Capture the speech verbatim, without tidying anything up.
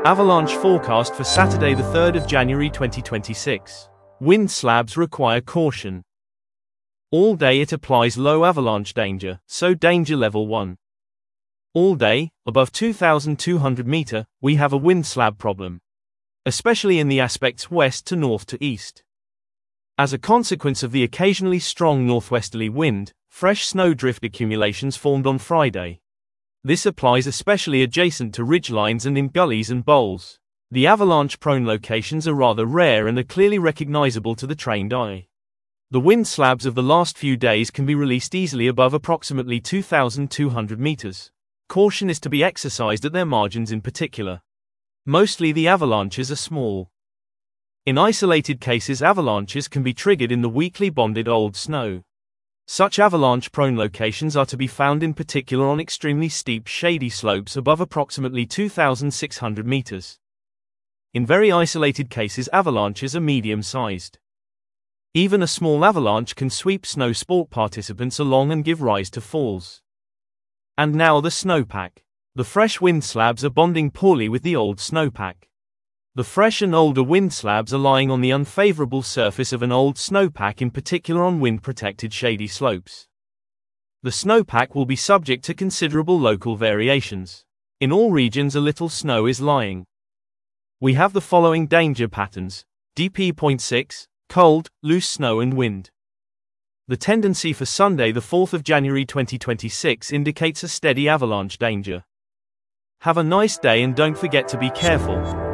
Avalanche forecast for Saturday the third of January twenty twenty-six. Wind slabs require caution. All day it applies low avalanche danger, so danger level one. All day, above two thousand two hundred meters, we have a wind slab problem, especially in the aspects west to north to east. As a consequence of the occasionally strong northwesterly wind, fresh snowdrift accumulations formed on Friday. This applies especially adjacent to ridgelines and in gullies and bowls. The avalanche-prone locations are rather rare and are clearly recognizable to the trained eye. The wind slabs of the last few days can be released easily above approximately two thousand two hundred meters. Caution is to be exercised at their margins in particular. Mostly the avalanches are small. In isolated cases, avalanches can be triggered in the weakly bonded old snow. Such avalanche-prone locations are to be found in particular on extremely steep shady slopes above approximately two thousand six hundred meters. In very isolated cases, avalanches are medium-sized. Even a small avalanche can sweep snow sport participants along and give rise to falls. And now the snowpack. The fresh wind slabs are bonding poorly with the old snowpack. The fresh and older wind slabs are lying on the unfavorable surface of an old snowpack, in particular on wind-protected shady slopes. The snowpack will be subject to considerable local variations. In all regions a little snow is lying. We have the following danger patterns. D P point six, cold, loose snow and wind. The tendency for Sunday the fourth of January twenty twenty-six indicates a steady avalanche danger. Have a nice day and don't forget to be careful.